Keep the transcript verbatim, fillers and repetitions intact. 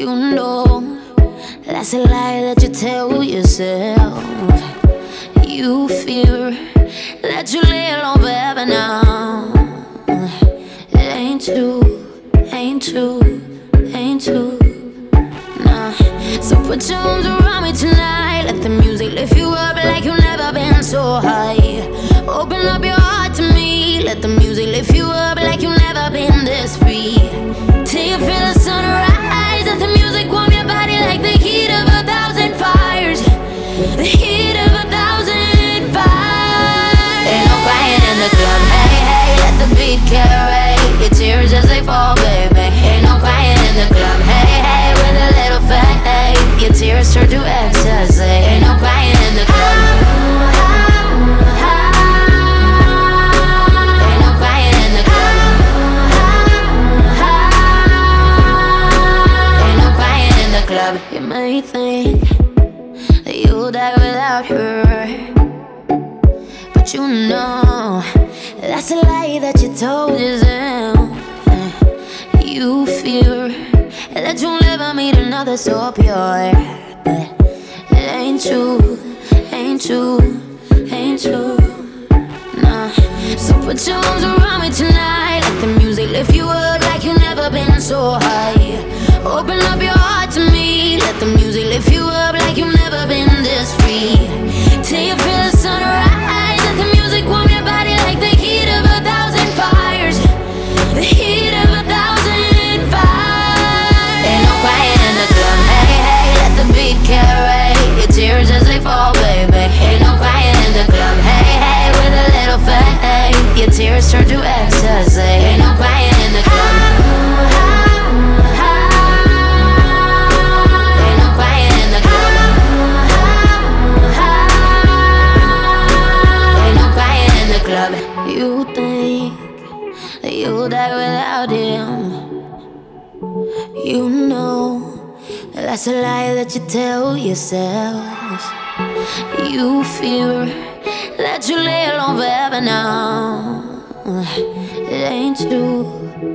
You know that's a lie that you tell yourself. You fear that you lay alone forever now. It ain't true, ain't true, ain't true. Nah. So put your arms around me tonight. Let the music lift you up like you've never been so high. Open up your heart to me. Let the music lift you up like you've never been this free. Till you feel the sunrise. Let the music warm your body like the heat of a thousand fires. The heat of a thousand fires. Ain't no crying in the club. Hey, hey, let the beat carry your tears as they fall, baby. Ain't no crying in the club. Hey, hey, with a little faith, your tears turn to ecstasy. Ain't no crying in the club. Ain't no crying in the club. Ain't no crying in the club. You may think that you'll die without her, but you know that's a lie that you told yourself. You fear that you'll never meet another so pure, but it ain't true, ain't true, ain't true. Nah. So put your arms around me tonight. Let the music lift you up like you've never been so high. Open up your heart to me. Let the music lift you up like you've never been this free. Till you feel the sunrise. Let the music warm your body like the heat of a thousand fires. The heat of a thousand fires. Ain't no crying in the club. Hey, hey, let the beat carry your tears as they fall, baby. Ain't no crying in the club. Hey, hey, with a little faith, your tears turn to ecstasy. Ain't no crying in the club. Ain't no crying in the club. Ain't no crying in the club. You think that you'll die without him. You know that's a lie that you tell yourself. You fear that you lay alone forever now. It ain't true.